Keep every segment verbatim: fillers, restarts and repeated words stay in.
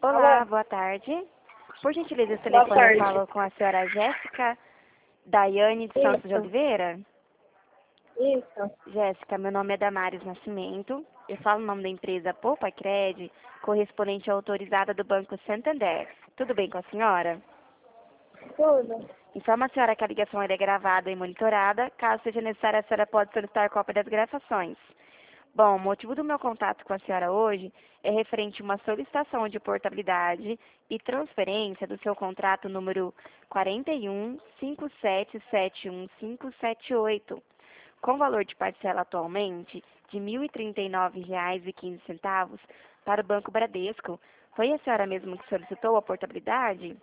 Olá, Alô? boa tarde. Por gentileza, o Boa telefone eu tarde. falo com a senhora Jéssica Daiane de Santos de Isso, Oliveira. isso. Jéssica, meu nome é Damares Nascimento. Eu falo o nome da empresa Poupa Cred, correspondente autorizada do Banco Santander. Tudo bem com a senhora? Tudo. Informa a senhora que a ligação é gravada e monitorada. Caso seja necessário, a senhora pode solicitar cópia das gravações. Bom, o motivo do meu contato com a senhora hoje é referente a uma solicitação de portabilidade e transferência do seu contrato número quatro um cinco sete sete um cinco sete oito, com valor de parcela atualmente de mil e trinta e nove reais e quinze centavos para o Banco Bradesco. Foi a senhora mesmo que solicitou a portabilidade?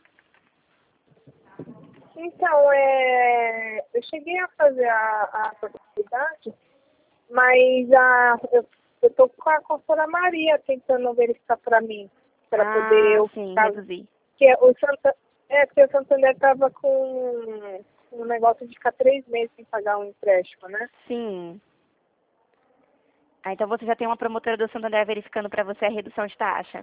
Então, é, eu cheguei a fazer a, a portabilidade, mas a, eu, eu tô com a consultora Maria tentando verificar para mim, para poder Ah, eu sim, ficar. reduzir. Que é, o Santa, é, porque o Santander estava com um negócio de ficar três meses sem pagar um empréstimo, né? Sim. Ah, então você já tem uma promotora do Santander verificando para você a redução de taxa?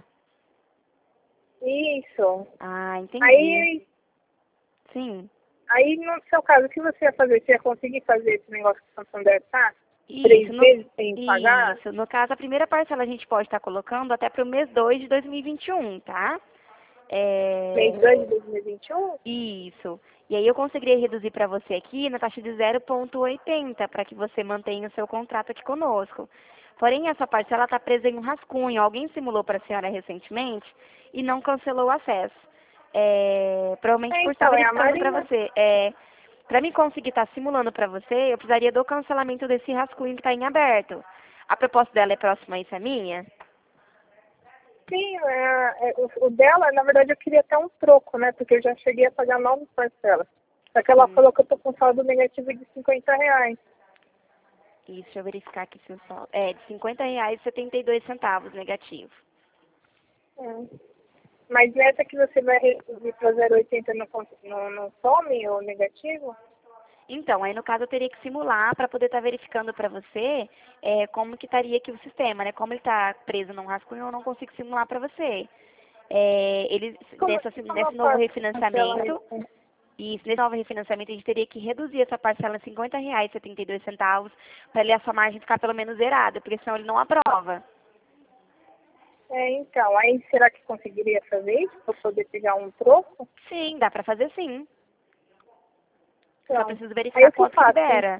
Isso. Ah, entendi. Aí, Sim. aí, no seu caso, o que você ia fazer? Você ia conseguir fazer esse negócio que o Santander tá? Isso, Três no, meses sem pagar? isso. No caso, a primeira parcela a gente pode estar colocando até para o mês dois de dois mil e vinte e um, tá? Mês É, dois de dois mil e vinte e um? isso. E aí eu conseguiria reduzir para você aqui na taxa de zero vírgula oitenta para que você mantenha o seu contrato aqui conosco. Porém, essa parcela está presa em um rascunho. Alguém simulou para a senhora recentemente e não cancelou o acesso. É, provavelmente É, por estar então, é a verificando para Marina. você. É, para mim conseguir estar simulando para você, eu precisaria do cancelamento desse rascunho que está em aberto. A proposta dela é próxima a isso, a minha? Sim, é, é, o, o dela, na verdade, eu queria até um troco, né? Porque eu já cheguei a pagar nove parcelas. Só que ela Sim. falou que eu tô com saldo negativo de cinquenta reais. Isso, deixa eu verificar aqui se eu só. É, de cinquenta reais e setenta e dois centavos negativo. É. Mas nessa que você vai reduzir para zero vírgula oitenta não, cons- não, não some o negativo? Então, aí no caso eu teria que simular para poder estar verificando para você é, como que estaria aqui o sistema, né? Como ele está preso num rascunho, eu não consigo simular para você. É, ele, Como, nessa, como eu nesse novo faço parcela refinanciamento, isso? e nesse novo refinanciamento a gente teria que reduzir essa parcela em cinquenta reais e setenta e dois centavos para ele a sua margem ficar pelo menos zerada, porque senão ele não aprova. É, então, aí será que conseguiria fazer isso para poder pegar um troco? Sim, dá para fazer sim. Só Então, preciso aí verificar eu que quanto que faço? libera.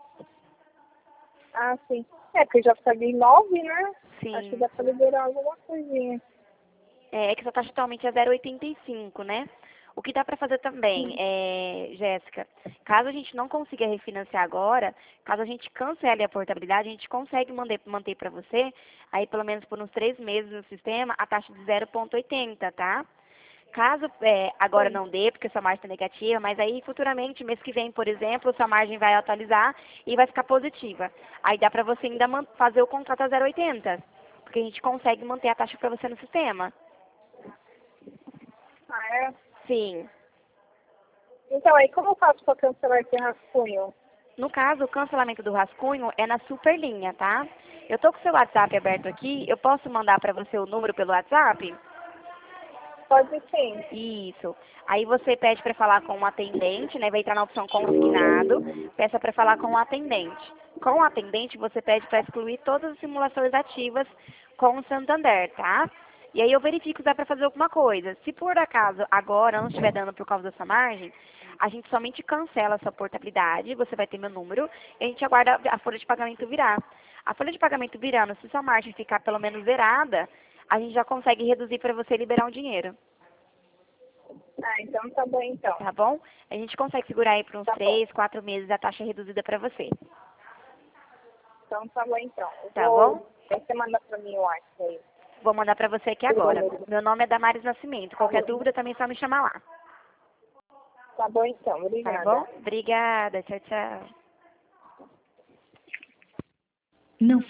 Ah, sim. É, que eu já paguei nove, né? Acho que Sim. dá pra liberar alguma coisinha. É que essa taxa atualmente é zero vírgula oitenta e cinco, né? O que dá para fazer também, Sim. é, Jéssica, caso a gente não consiga refinanciar agora, caso a gente cancele a portabilidade, a gente consegue manter, manter para você, aí pelo menos por uns três meses no sistema, a taxa de zero vírgula oitenta, tá? Caso é, agora Sim. não dê, porque sua margem está negativa, mas aí futuramente, mês que vem, por exemplo, sua margem vai atualizar e vai ficar positiva. Aí dá para você ainda man- fazer o contrato a zero vírgula oitenta, porque a gente consegue manter a taxa para você no sistema. Ah, é? Sim. Então, aí como eu faço pra cancelar esse rascunho? No caso, o cancelamento do rascunho é na superlinha, tá? Eu tô com o seu WhatsApp aberto aqui, eu posso mandar para você o número pelo WhatsApp? Pode sim. Isso. Aí você pede para falar com um atendente, né? Vai entrar na opção consignado, peça para falar com o atendente. Com o atendente, você pede para excluir todas as simulações ativas com o Santander, tá? E aí eu verifico se dá para fazer alguma coisa. Se por acaso agora não estiver dando por causa dessa margem, a gente somente cancela a sua portabilidade, você vai ter meu número, e a gente aguarda a folha de pagamento virar. A folha de pagamento virando, se sua margem ficar pelo menos zerada, a gente já consegue reduzir para você liberar um dinheiro. Ah, então tá bom então. Tá bom? A gente consegue segurar aí por uns Tá bom. três, quatro meses a taxa reduzida para você. Então tá bom então. Eu Tá bom? vou. Aí você manda pra mim o WhatsApp aí. Vou mandar para você aqui O agora. número. Meu nome é Damares Nascimento. Tá Qualquer bom. dúvida também é só me chamar lá. Tá bom então. Tá Obrigada. bom? Obrigada. Tchau, tchau. Não